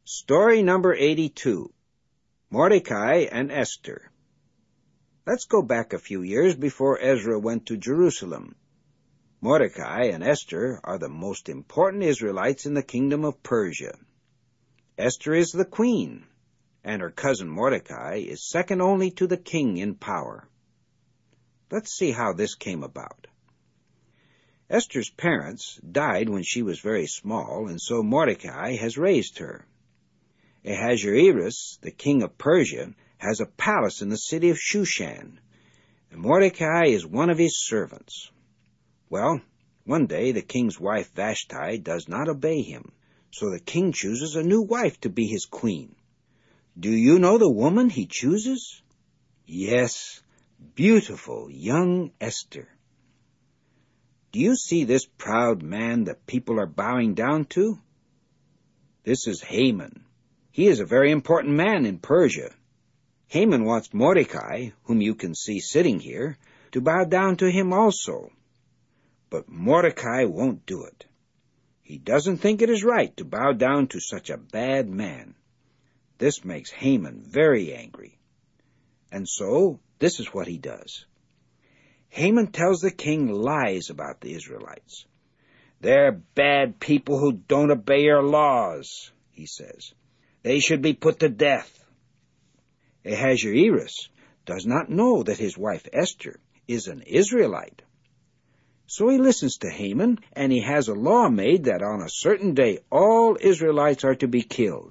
Story number 82, Mordecai and Esther. Let's go back a few years before Ezra went to Jerusalem. Mordecai and Esther are the most important Israelites in the kingdom of Persia. Esther is the queen, and her cousin Mordecai is second only to the king in power. Let's see how this came about. Esther's parents died when she was very small, and so Mordecai has raised her. Ahasuerus, the king of Persia, has a palace in the city of Shushan, and Mordecai is one of his servants. Well, one day the king's wife Vashti does not obey him, so the king chooses a new wife to be his queen. Do you know the woman he chooses? Yes, beautiful young Esther. Do you see this proud man that people are bowing down to? This is Haman. He is a very important man in Persia. Haman wants Mordecai, whom you can see sitting here, to bow down to him also. But Mordecai won't do it. He doesn't think it is right to bow down to such a bad man. This makes Haman very angry. And so, this is what he does. Haman tells the king lies about the Israelites. They're bad people who don't obey your laws, he says. They should be put to death. Ahasuerus does not know that his wife Esther is an Israelite. So he listens to Haman, and he has a law made that on a certain day all Israelites are to be killed.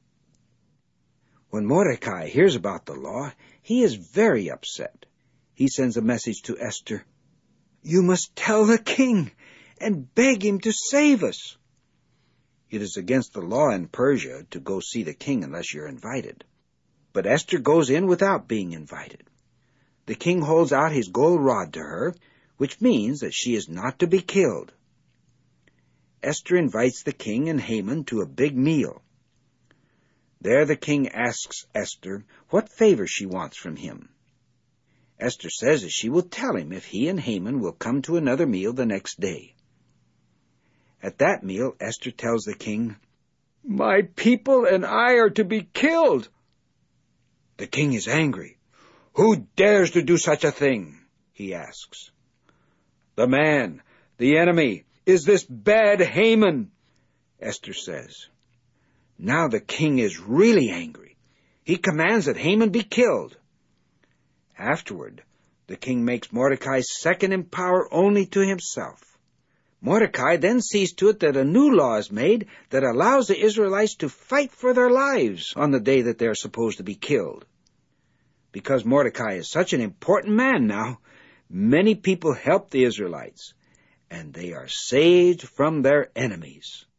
When Mordecai hears about the law, he is very upset. He sends a message to Esther. You must tell the king and beg him to save us. It is against the law in Persia to go see the king unless you're invited. But Esther goes in without being invited. The king holds out his gold rod to her, which means that she is not to be killed. Esther invites the king and Haman to a big meal. There the king asks Esther what favor she wants from him. Esther says that she will tell him if he and Haman will come to another meal the next day. At that meal, Esther tells the king, My people and I are to be killed. The king is angry. Who dares to do such a thing? He asks. The man, the enemy, is this bad Haman, Esther says. Now the king is really angry. He commands that Haman be killed. Afterward, the king makes Mordecai second in power only to himself. Mordecai then sees to it that a new law is made that allows the Israelites to fight for their lives on the day that they are supposed to be killed. Because Mordecai is such an important man now, many people help the Israelites, and they are saved from their enemies.